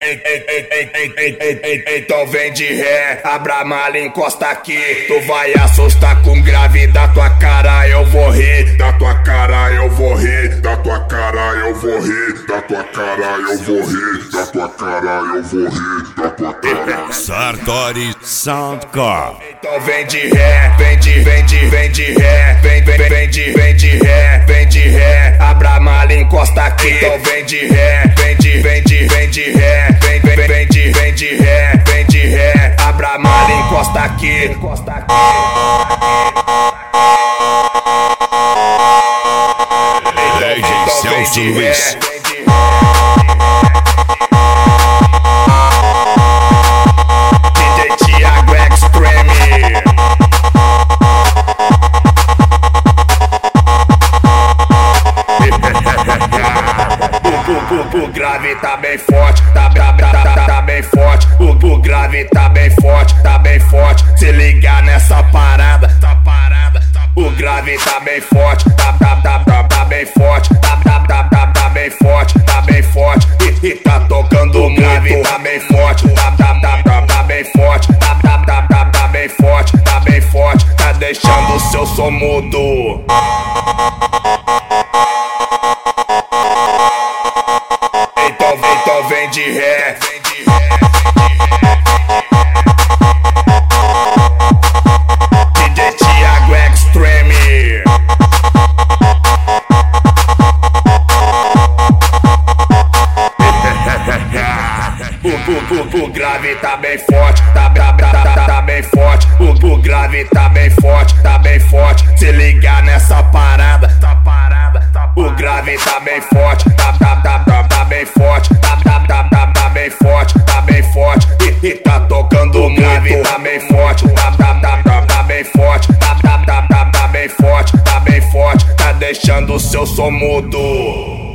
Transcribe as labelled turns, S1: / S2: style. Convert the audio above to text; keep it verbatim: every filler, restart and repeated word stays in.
S1: Ei, ei, ei, ei, ei, ei, ei, ei, ei, então vem de ré, abra a mala, encosta aqui. Tu vai assustar com grave, da tua cara eu vou rir. Da tua cara eu vou rir, da tua cara eu vou rir, da tua cara eu vou rir, da tua cara eu vou rir, da tua cara.
S2: Sartori Soundcore.
S1: Então vem de ré, vem de, vem de, vem de ré, vem, vem, vem de, vem de ré, vem de ré, abra a mala, encosta aqui. Então vem de ré, vem de, vem de, vem de ré. Vem, vem, vem de, vem de ré, vem de ré, abra a mala, encosta aqui, encosta aqui.
S2: Legend Celso Luiz.
S1: D J Thiago Extreme. O, o, o grave tá bem forte, tá, tá, tá, tá, tá bem forte. O, o grave tá bem forte, tá bem forte. Se ligar nessa parada, tá parada. O grave tá bem forte, tá, tá, tá, tá, tá bem forte. Tá, tá, tá, tá, tá bem forte, tá bem forte. E, e tá tocando o grave, tá bem forte. Tá, tá, tá, tá, tá bem forte. Tá, tá, tá, tá, tá bem forte, tá bem forte. Tá deixando o seu som mudo. Então, então vem de ré, vem de ré, D J Thiago Extreme. O, o, o, o grave tá bem forte, tá, tá, tá, tá, tá bem forte. O, o grave tá bem forte, tá bem forte. Se ligar nessa parada, tá parada. O grave tá bem forte, tá, tá, tá, tá, tá bem forte. Tá, tá, tá, tá, tá bem forte, tá bem forte. E, e tá tocando o grave, tá bem forte. Tá, tá, tá, tá, tá bem forte. Tá, tá, tá, tá, tá bem forte, tá bem forte. Tá deixando o seu som mudo.